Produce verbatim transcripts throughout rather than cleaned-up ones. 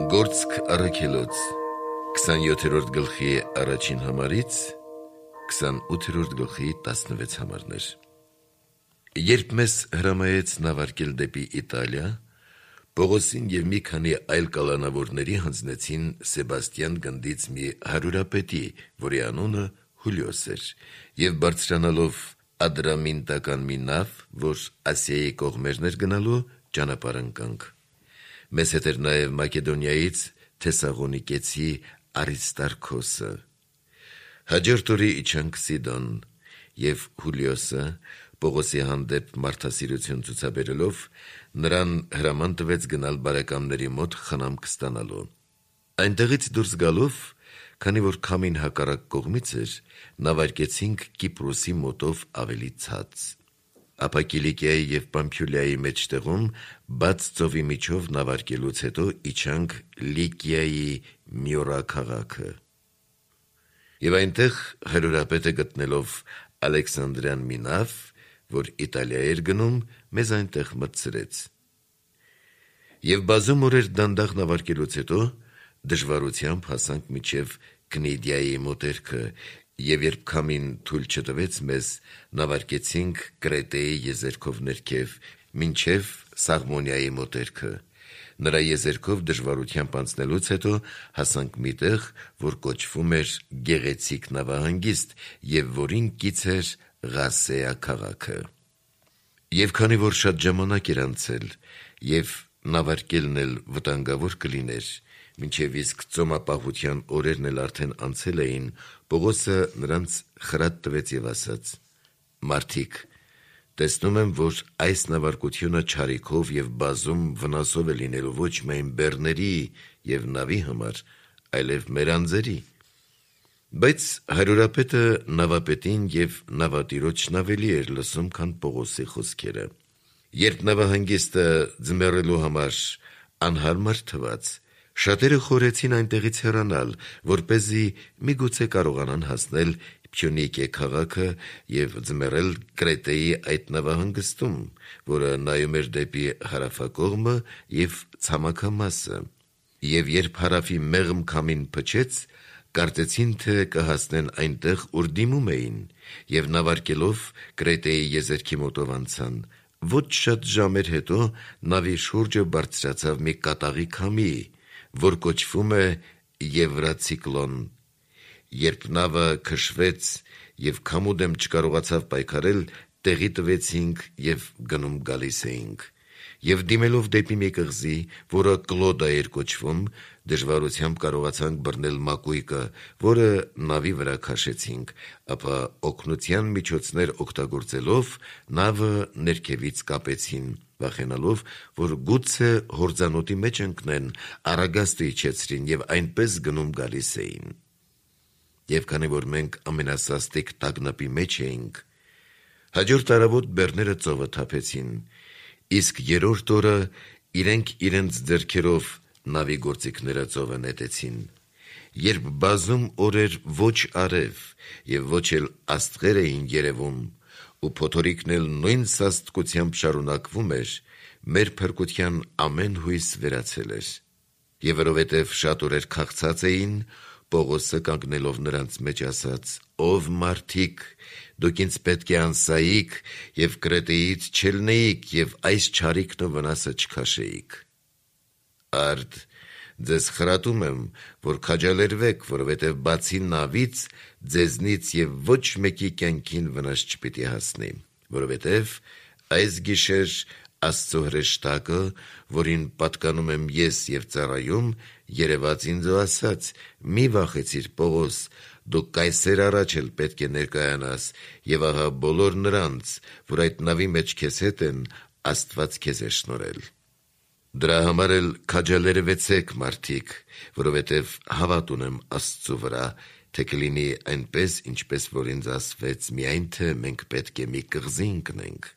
Գործք առաքելոց քսանյոթերորդ գլխի առաջին համարից քսանութերորդ գլխի տասնվեց համարներ։ Երբ մեզ հրամայեց նավարկել դեպի Իտալիա, Պողոսին և մի քանի այլ կալանավորների հանձնեցին Սեբաստիան գնդից մի հարյուրապետի, որի անունը Հուլիոս էր, և բարձրանալով Ադրամինտական մի նավ, որ Ասիայի կողմերն էր գնալու, ճանապարհ ընկանք։ Մեզ հետ էր նաև Մակեդոնիայից Թեսաղոնիկեցի Արիստարքոսը։ Հաջորդ օրը իջանք Սիդոն, և Հուլիոսը Պողոսի հանդեպ մարդասիրություն ցուցաբերելով նրան հրաման տվեց գնալ բարեկամների մոտ խնամք ստանալու։ Այնտեղից դուրս գալով, քանի որ քամին հակառակ կողմից էր, նավարկեցինք Կիպրոսի մոտով ավելի ցած։ Ապա Կիլիկիայի և Պամփիլիայի մեջտեղում բաց ծովի միջով նավարկելուց հետո իջանք Լիկիայի Մյորա քաղաքը։ Եվ այնտեղ հարյուրապետը գտնելով Ալեքսանդրյան մի նավ, որ Իտալիա էր գնում, մեզ այնտեղ մտցրեց։ Եվ բազում օրեր դանդաղ նավարկելուց հետո դժվարությամբ հասանք մինչև Կնիդիայի մոտերքը, և երբ քամին թույլ չտվեց մեզ, նավարկեցինք Կրետեի եզերքով ներքև, մինչև Սաղմոնիայի մոտերքը։ Նրա եզերքով դժվարությամբ անցնելուց հետո հասանք մի տեղ, որ կոչվում էր Գեղեցիկ նավահանգիստ, և որին կից էր Ղասեա քաղաքը։ Եվ քանի որ շատ ժամանակ էր անցել, և նավարկելն էլ վտանգավոր կլիներ, մինչև իսկ ծոմապահության օրերն էլ արդեն անցել էին, Պողոսը նրանց խրատ տվեց և ասաց. «Մարդիկ, տեսնում եմ, որ այս նավարկությունը չարիքով և բազում վնասով է լինելու ոչ միայն բեռների և նավի համար, այլև մեր անձերի»։ Բայց հարյուրապետը նավապետին և նավատիրոջն ավելի էր լսում, քան Պողոսի խոսքերը։ Երբ նավահանգիստը ձմեռելու համար անհարմար թվաց, շատերը խորհեցին այնտեղից հեռանալ, որպեսզի միգուցե կարողանան հասնել Փյունիկիե քաղաքը և ձմեռել Կրետեի այդ նավահանգստում, որը նայում էր դեպի հարավակողմը և ցամաքամասը։ Եվ երբ հարավի մեղմ քամին փչեց, կարծեցին, թե կհասնեն այնտեղ, ուր դիմում էին, և նավարկելով Կրետեի եզերքի մոտով անցան։ Ոչ շատ ժամեր հետո նավի շուրջը բարձրացավ մի կատաղի քամի, որ կոչվում է Եվրացիկլոն։ Երբ նավը քշվեց և քամու դեմ չկարողացավ պայքարել, տեղի տվեցինք և գնում գալիս էինք։ Եվ դիմելով դեպի մի կղզի, որը Կլոդա էր կոչվում, դժվարությամբ կարողացանք բռնել մակույկը, որը նավի վրա քաշեցինք, ապա օգնության միջոցներ օգտագործելով նավը ներքևից կապեցին, վախենալով, որ գուցե հորձանուտի մեջ ընկնեն, առագաստը իջեցրին և այնպես գնում գալիս էին։ Եվ քանի որ մենք ամենասաստիկ տագնապի մեջ էինք, հաջորդ առավոտ բեռները ծովը թափեցին, իսկ երրորդ օրը իրենք իրենց ձեռքերով նավի գործիքները ծովը նետեցին։ Երբ բազում օրեր ոչ արև և ոչ էլ աստղեր էին երևում, ու փոթորիկն էլ նույն սաստկությամբ շարունակվում էր, մեր փրկության ամեն հույս վերացել էր։ Եվ որովհետև շատ օրեր քաղցած էին, Պողոսը կանգնելով նրանց մեջ ասաց. «Ով մարդիկ, դուք ինձ պետք է անսայիք և Կրետեից չելնեիք և այս չարիքն ու վնասը չքաշեիք։ Արդ, ձեզ խրատում եմ, որ քաջալերվեք, որովհետև բացի նավից, ձեզնից և ոչ մեկի կյանքին վնաս չպիտի հասնի, որովհետև այս գիշեր Աստծո հրեշտակը, որին պատկանում եմ ես և ծառայում, երևաց ինձ ու ասաց. «Մի վախեցիր, Պողոս, դու կայսեր առաջ էլ պետք է ներկայանաս, և ահա բոլոր նրանց, որ այդ նավի մեջ քեզ հետ են, Աստված քեզ է շնորհել։ Դրա համար էլ քաջալերվեցեք, մարդիկ, որովհետև հավատ ունեմ Աստծու վրա, թե կլինի այնպես, ինչպես որ ինձ ասվեց, միայն թե մենք պետք է մի կղզի ընկնենք»։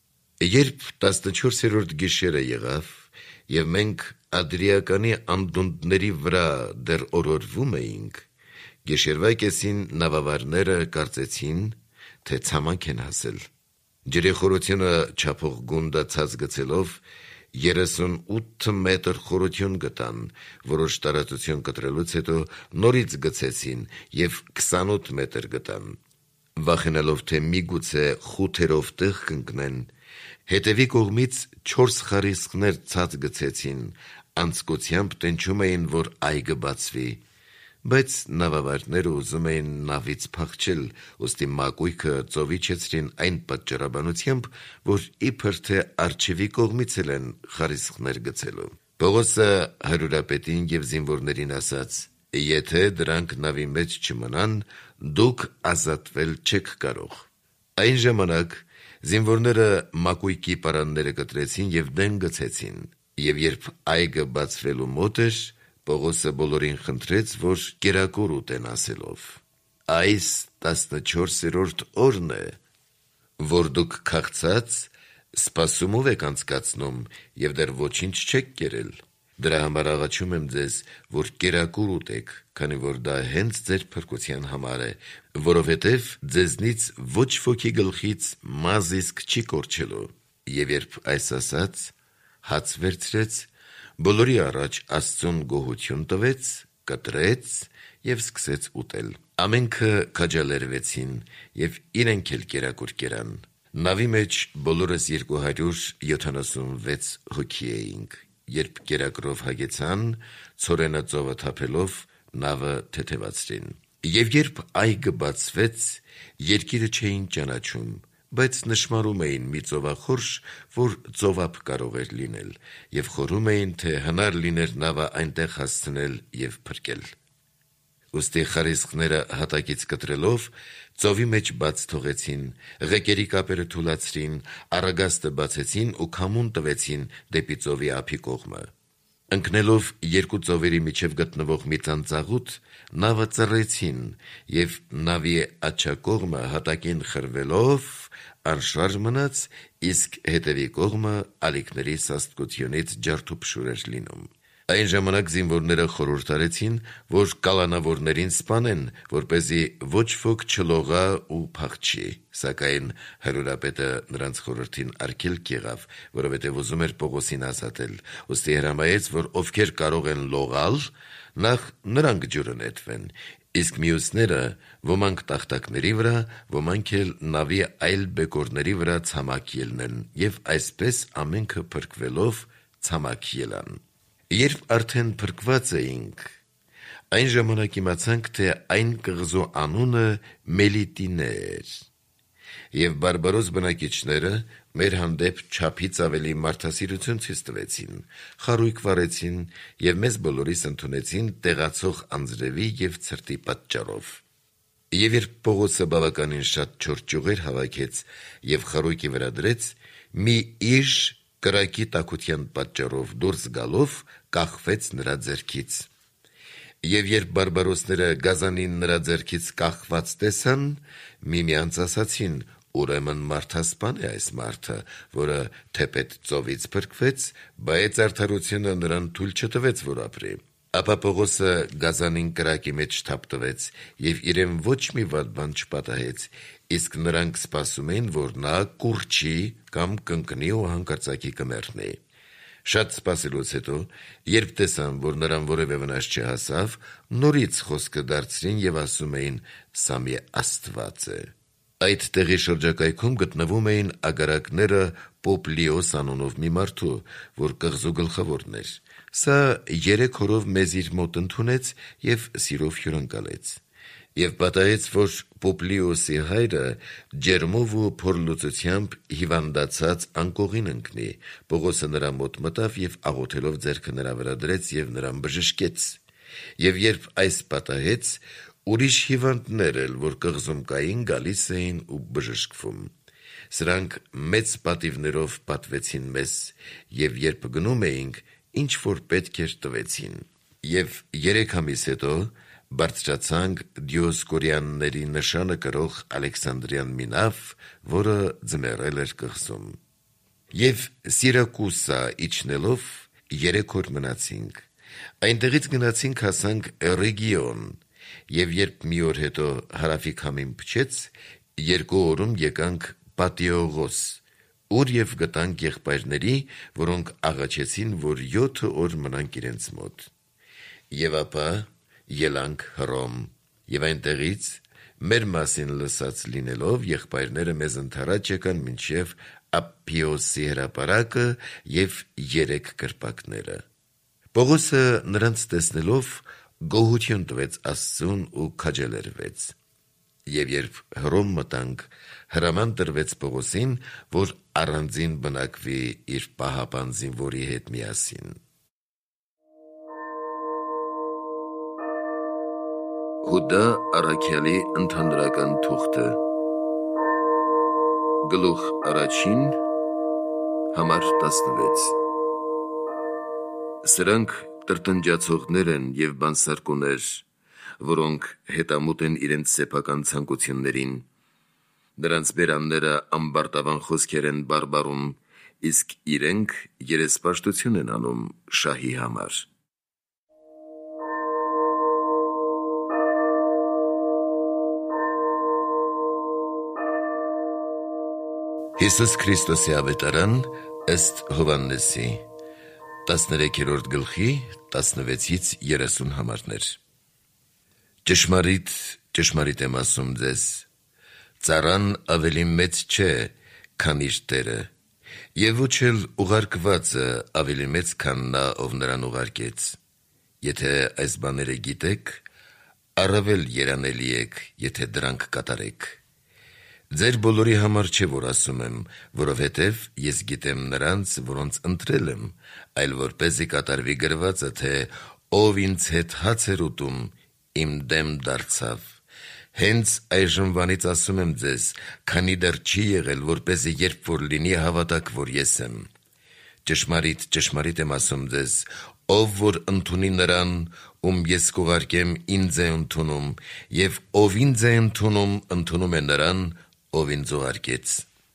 Երբ տասնչորսերորդ գիշերը եղավ, և մենք Ադրիականի անդունդների վրա դեռ օրորվում էինք, գիշերվա կեսին նավավարները կարծեցին, թե ցամաք են հասել։ Ջրի խորությունը չափող գունդը ցած գցելով երեսունութ մետր խորություն գտան, որոշ տարածություն կտրելուց հետո նորից գցեցին և քսանութ մետր գտան։ Վախենալով, թե միգուցե խութերով տեղ կընկնեն, հետևի կողմից չորս խարիսխներ ցած գցեցին, անձկությամբ տենչում էին, որ այգը բացվի, բայց նավավարդները ուզում էին նավից փախչել, ուստի մակույկը ծովիչեցրին այն պատճառաբանությամբ, որ իբր թե առջևի կողմից էլ են խարիսխներ գցելու։ Պողոսը հարյուրապետին և զինվորներին ասաց. «Եթե դրանք նավի մեջ չմնան, դուք ազատվել չեք կարող»։ Այն ժամանակ զինվորները մակույկի պարանները կտրեցին և դեն գցեցին, և երբ այգը բացվելու մոտ էր, Պողոսը բոլորին խնդրեց, որ կերակուր ուտեն, ասելով. «Այս տասնչորսերորդ օրն է, որ դուք քաղցած սպասումով եք անցկացնում և դեռ ոչինչ չեք կերել։ Դրա համար աղաչում եմ ձեզ, որ կերակուր ուտեք, քանի որ դա հենց ձեր փրկության համար է, որովհետև ձեզնից ոչ ոքի գլխից մազ իսկ չի կորչելու»։ Եվ երբ այս ասաց, հաց վերցրեց, բոլորի առաջ Աստծուն գոհություն տվեց, կտրեց և սկսեց ուտել։ Ամենքը քաջալերվեցին և իրենք էլ կերակուր կերան։ Նավի մեջ բոլորս երկու հարյուր յոթանասունվեց հոգի էինք։ Երբ կերակուրով հագեցան, ցորենը ծովը թափելով, նավը թեթևացրին։ Եվ երբ այգը բացվեց, երկիրը չէին ճանաչում, բայց նշմարում էին մի ծովախորշ, որ ծովափ կարող էր լինել, և խորհում էին, թե հնար լիներ նավը այնտեղ հասցնել և փրկել։ Ուստի խարիսխները հատակից կտրելով, ծովի մեջ բաց թողեցին, ղեկերի կապերը թուլացրին, առագաստը բացեցին ու քամուն տվեցին դեպի ծովի ափի կողմը։ Ընկնելով երկու ծովերի միջև գտնվող մի ծանծաղուտ, նավը ծռեցին, և նավի աջակողմը հատակին խրվելով անշարժ մնաց, իսկ հետևի կողմը ալիքների սաստկությունից ջարդուփշուր էր լինում։ Այն ժամանակ զինվորները խորհուրդ արեցին, որ կալանավորներին սպանեն, որպեսզի ոչ ոք չլողա ու փախչի, սակայն հարյուրապետը նրանց խորհրդին արգելք եղավ, որովհետև ուզում էր Պողոսին ազատել, ուստի հրամայեց, որ ովքեր կարող են լողալ, նախ նրանք ջուրը նետվեն, իսկ մյուսները ոմանք տախտակների վրա, ոմանք էլ նավի այլ բեկորների վրա ցամաք ելնեն, և այսպես ամենքը փրկվելով ցամաք ելան։ Երբ արդեն փրկված էինք, այն ժամանակ իմացանք, թե այն կղզու անունը Մելիտինե էր, և բարբարոս բնակիչները մեր հանդեպ չափից ավելի մարդասիրություն ցույց տվեցին, խարույկ վառեցին և մեզ բոլորիս ընդունեցին տեղացող անձրևի և ցրտի պատճառով։ Եվ երբ Պողոսը բավականին շատ չոր ճյուղեր հավաքեց և խարույկի վրա դրեց, մի իժ կրակի տաքության պատճառով դուրս գալով կախվեց նրա ձեռքից։ Եվ երբ բարբարոսները գազանին նրա ձեռքից կախված տեսան, միմյանց ասացին. «Ուրեմն մարդասպան է այս մարդը, որը թեպետ ծովից փրկվեց, բայց արդարությունը նրան թույլ չտվեց, որ ապրի»։ Ապա Պողոսը գազանին կրակի մեջ թափտվեց և իրեն ոչ մի վատ բան չպատահեց, իսկ նրանք սպասում էին, որ նա կուռչի կամ կընկնի ու հանկարծակի կմեռնի։ Շատ սպասելուց հետո, երբ տեսան, որ նրան որևէ վնաս չհասավ, նորից խոսքը դարձրին և ասում էին. «Սա մի աստված է»։ Այդ տեղի շրջակայքում գտնվում էին ագարակները Պոպլիոս անունով մի մարդու, որ կղզու գլխավորն էր։ Սա երեք օրով մեզ իր մոտ ընդունեց և սիրով հյուրընկալեց։ Եվ պատահեց, որ Պոպլիոսի հայրը ջերմով ու փորլուծությամբ հիվանդացած անկողին ընկնի։ Պողոսը նրա մոտ մտավ և աղոթելով ձեռքը նրա վրա դրեց և նրան բժշկեց։ Եվ երբ այս պատահեց, ուրիշ հիվանդներ էլ, որ կղզում կային, գալիս էին ու բժշկվում։ Սրանք մեծ պատիվներով պատվեցին մեզ, և երբ գնում էինք, ինչ որ պետք էր տվեցին։ Եվ երեք ամիս հետո բարձրացանք Դիոսկորյանների նշանը կրող Ալեքսանդրյան մի նավ, որը ձմեռել էր կղզում։ Եվ Սիրակուսա իջնելով երեք օր մնացինք։ Այնտեղից գնացինք հասանք Ռեգիոն, և երբ մի օր հետո հարավի քամին փչեց, երկու օրում եկանք Պատիոգոս, ուր և գտանք եղբայրների, որոնք աղաչեցին, որ յոթ օր մնանք իրենց մոտ։ Եվ ապա ելանք Հռոմ, և այնտեղից մեր մասին լսած լինելով եղբայրները մեզ ընդառաջ եկան մինչև Ափփիոսի հրապարակը և երեք կրպակները։ Պողոսը նրանց տեսնելով գոհություն տվեց Աստծուն ու քաջալերվեց։ Եվ երբ Հռոմ մտանք, հրաման տրվեց Պողոսին, որ առանձին բնակվի իր պահապան զինվորի հետ միասին։ Հուդա առաքյալի ընդհանրական թուղթը, գլուխ առաջին, համար տասնվեց։ Սրանք տրտնջացողներ են և բանսարկուներ, որոնք հետամուտ են իրենց սեփական ցանկություններին։ Նրանց բերանները ամբարտավան խոսքեր են բարբառում, իսկ իրենք երեսպաշտություն են անում շահի համար։ Հիսուս Քրիստոսի ավետարան ըստ Հովհաննեսի, տասներեքերորդ գլխի տասնվեցից երեսուն համարներ։ Ճշմարիտ, ճշմարիտ եմ ասում ձեզ, ծառան ավելի մեծ չէ, քան իր տերը, և ոչ էլ ուղարկվածը ավելի մեծ, քան նա, ով նրան ուղարկեց։ Եթե այս բաները գիտեք, առավել երանելի եք, եթե դրանք կատարեք։ Ձեր բոլորի համար չէ, որ ասում եմ, որովհետև ես գիտեմ նրանց, որոնց ընտրել եմ, այլ որպեսզի կատարվի գրվածը, թե ով ինձ հետ հաց էր ուտում, իմ դեմ դարձավ։ Հենց այժմվանից ասում եմ ձեզ, քանի դեռ չի եղել, որպեսզի երբ որ լինի, հավատաք, որ ես եմ։ Ճշմարիտ, ճշմարիտ եմ ասում ձեզ, ով որ ընդունի նրան, ում ես կուղարկեմ, ինձ է ընդունում, և ով ինձ է ընդունում, ընդունում է նրան, ով ինձ ուղարկեց։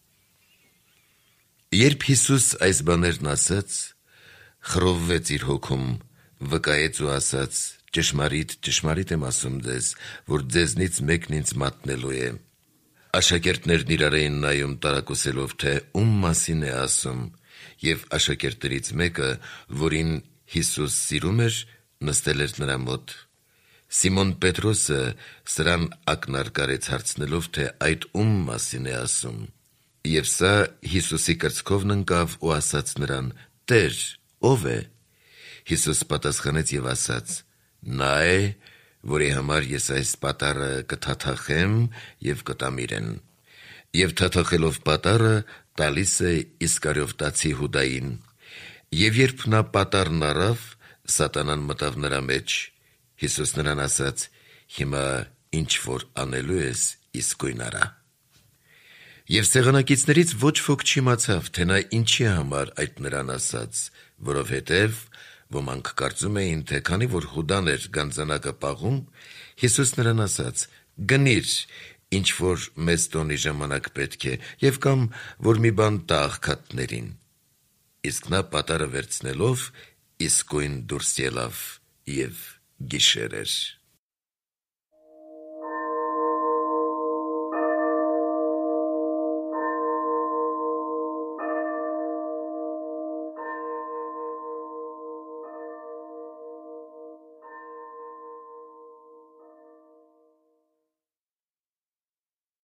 Երբ Հիսուս այս բաներն ասաց, խռովվեց իր հոգում, վկայեց ու ասաց. ճշմարիտ, ճշմարիտ եմ ասում ձեզ, որ ձեզնից մեկն ինձ մատնելու է։ Աշակերտներն իրար էին նայում տարակուսելով, թե ում մասին է ասում, և աշակերտներից մեկը, որին Հիսուս սիրում էր, նստել էր նրա մոտ։ Սիմոն Պետրոսը սրան ակնարկարեց հարցնելով, թե այդ ում մասին է ասում։ Եվ սա Հիսուսի կրծքովն ընկավ ու ասաց նրան. «Տեր, ով է»։ Հիսուս պատասխանեց և ասաց. «Նա է, որի համար ես այս պատառը կթաթախեմ և կտամ իրեն»։ Եվ թաթախելով պատառը, տալիս է Իսկարիովտացի Հուդային։ Եվ երբ նա պատառն առավ, սատանան մտավ նրա մեջ։ Հիսուս նրան ասաց. «Հիմա ինչ որ անելու ես, իսկույն արա»։ Եվ սեղանակիցներից ոչ ոք չիմացավ, թե նա ինչի համար այդ նրան ասաց, որովհետև ոմանք կարծում էին, թե քանի որ Հուդան էր գանձանակը պաղում, Հիսուս նրան ասաց. «Գնիր, ինչ որ մեծ տոնի ժամանակ պետք է, և կամ որ մի բան տա աղքատներին»։ Իսկ նա պատառը վերցնելով իսկույն դուրս ելավ, և գիշեր էր։